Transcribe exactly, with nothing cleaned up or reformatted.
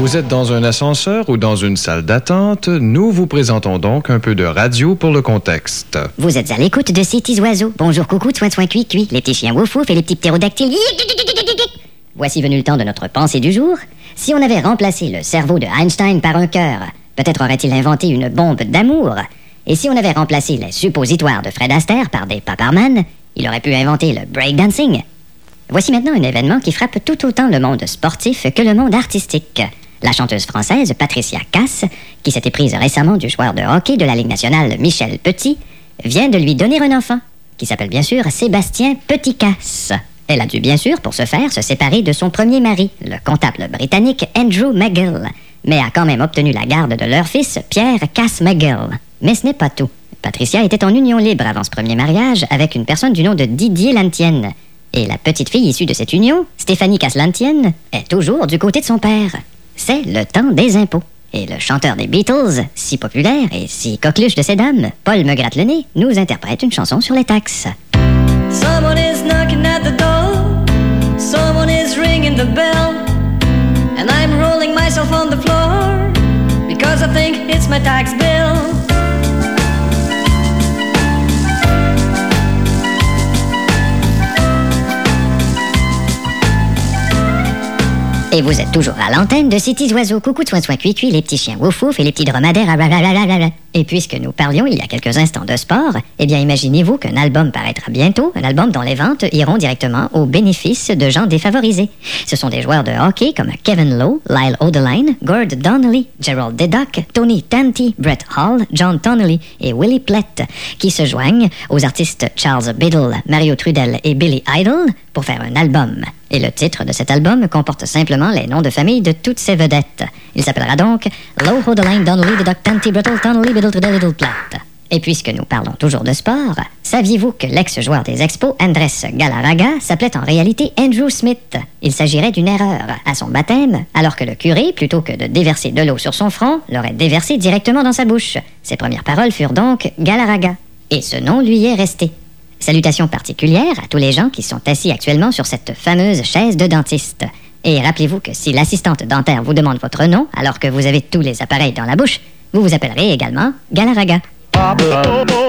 Vous êtes dans un ascenseur ou dans une salle d'attente, nous vous présentons donc un peu de radio pour le contexte. Vous êtes à l'écoute de Ces petits oiseaux. Bonjour coucou, soin soin cuit cuit, les petits chiens wouf wouf et les petits ptérodactyles. Voici venu le temps de notre pensée du jour. Si on avait remplacé le cerveau de Einstein par un cœur, peut-être aurait-il inventé une bombe d'amour. Et si on avait remplacé les suppositoires de Fred Astaire par des Paparman, il aurait pu inventer le breakdancing. Voici maintenant un événement qui frappe tout autant le monde sportif que le monde artistique. La chanteuse française Patricia Cass, qui s'était prise récemment du joueur de hockey de la Ligue nationale Michel Petit, vient de lui donner un enfant, qui s'appelle bien sûr Sébastien Petit-Cass. Elle a dû bien sûr, pour ce faire, se séparer de son premier mari, le comptable britannique Andrew McGill, mais a quand même obtenu la garde de leur fils, Pierre Cass-McGill. Mais ce n'est pas tout. Patricia était en union libre avant ce premier mariage avec une personne du nom de Didier Lantienne. Et la petite fille issue de cette union, Stéphanie Cass-Lantienne, est toujours du côté de son père. C'est le temps des impôts. Et le chanteur des Beatles, si populaire et si coqueluche de ces dames, Paul me gratte le nez, nous interprète une chanson sur les taxes. Someone is knocking at the door, someone is ringing the bell, and I'm rolling myself on the floor, because I think it's my tax bill. Et vous êtes toujours à l'antenne de Ces petits oiseaux. Coucou, soin soin cuit cuit, les petits chiens wouf wouf et les petits dromadaires. Et puisque nous parlions il y a quelques instants de sport, eh bien imaginez-vous qu'un album paraîtra bientôt, un album dont les ventes iront directement au bénéfice de gens défavorisés. Ce sont des joueurs de hockey comme Kevin Lowe, Lyle Odeline, Gord Donnelly, Gerald Dedock, Tony Tanti, Brett Hall, John Tonnelly et Willie Plett qui se joignent aux artistes Charles Biddle, Mario Trudel et Billy Idol pour faire un album. Et le titre de cet album comporte simplement les noms de famille de toutes ces vedettes. Il s'appellera donc Lowe, Odeline, Donnelly, Dedock, Tanti, Brittle, Tonnelly, Biddle, Trudel, Idol, Platt. Et puisque nous parlons toujours de sport, saviez-vous que l'ex-joueur des Expos, Andrés Galarraga, s'appelait en réalité Andrew Smith? Il s'agirait d'une erreur à son baptême, alors que le curé, plutôt que de déverser de l'eau sur son front, l'aurait déversé directement dans sa bouche. Ses premières paroles furent donc Galarraga. Et ce nom lui est resté. Salutations particulières à tous les gens qui sont assis actuellement sur cette fameuse chaise de dentiste. Et rappelez-vous que si l'assistante dentaire vous demande votre nom, alors que vous avez tous les appareils dans la bouche, vous vous appellerez également Galarraga.